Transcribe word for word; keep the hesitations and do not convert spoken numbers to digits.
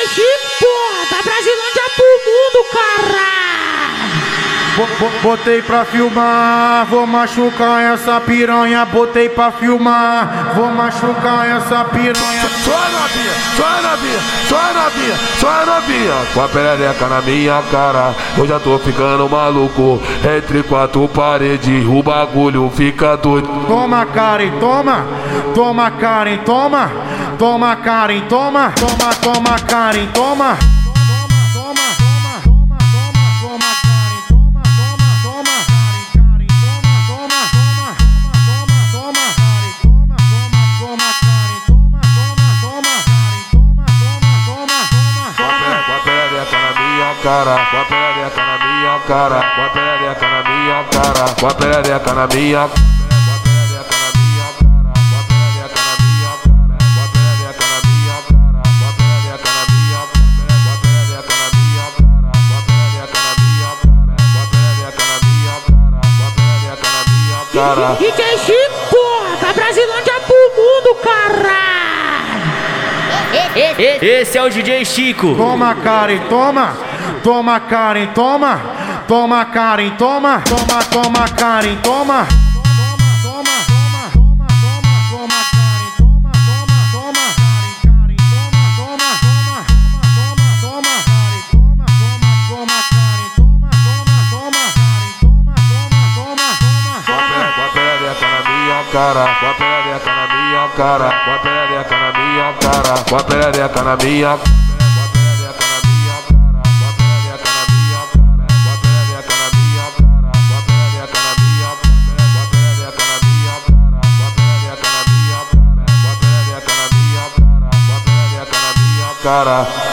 Chico, porra, da Brasilândia pro mundo, caralho. Botei pra filmar, vou machucar essa piranha. Botei pra filmar, vou machucar essa piranha. Só a novinha, só a novinha, só a novinha, só a novinha. Com a perereca na minha cara, eu já tô ficando maluco. Entre quatro paredes, o bagulho fica doido. Toma, Karen, toma, toma, Karen, toma, toma, Karen, toma, toma, toma, Karen, toma. Cara, com a perereca na minha cara, com a perereca na minha cara, com a perereca na minha cara, D J Chico, porra, da Brasilândia pro mundo, caralho. Esse é o D J Chico. Toma, Karen, toma. Toma, Karen, toma. Toma, Karen, toma. Toma, toma, Karen, toma. Cara, com a perereca na minha cara, com a perereca na minha cara, com a perereca na minha cara. Cara